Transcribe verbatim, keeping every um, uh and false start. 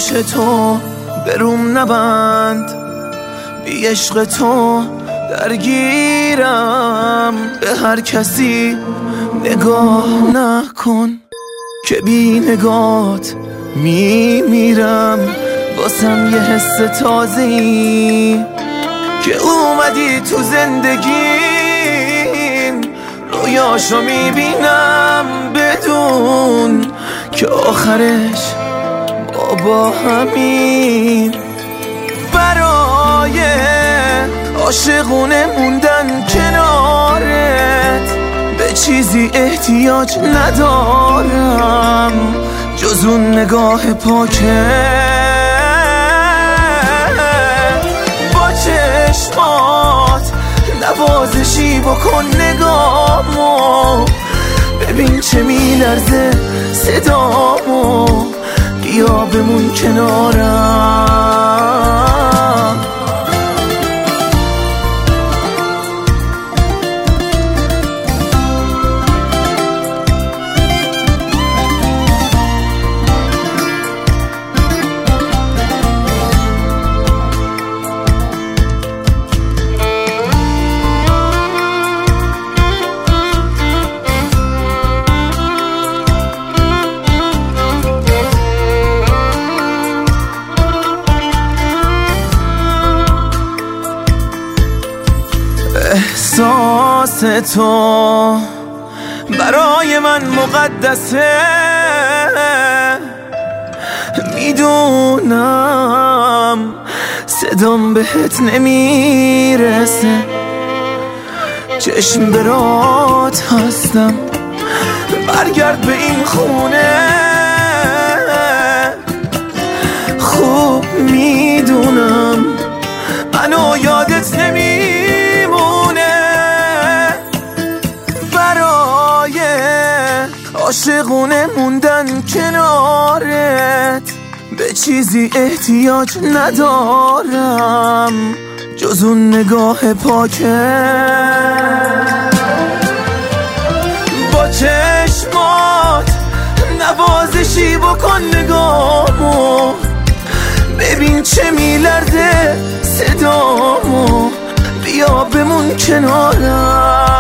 چش تو بروم نبند، بی عشق تو درگیرم. به هر کسی نگاه نکن که بی نگات میمیرم. واسم یه حس تازه‌ای که اومدی تو زندگیم، رویاشو میبینم بدون که آخرش ما با همین. برای عاشقونه موندن کنارت به چیزی احتیاج ندارم جز اون نگاه پاکت. با چشمات نوازشی بکن نگامو، ببین چه میلرزه صدامو، بیا بمون کنارم. احساس تو برای من مقدسه، میدونم صدام بهت نمیرسه. چشم برات هستم، برگرد به این خونه. خوب میدونم منو یادت نمیرسه. عاشقونه موندن کنارت به چیزی احتیاج ندارم جز اون نگاه پاکت. با چشمات نوازشی بکن نگامو، ببین چه میلرزه صدامو، بیا بمون کنارم.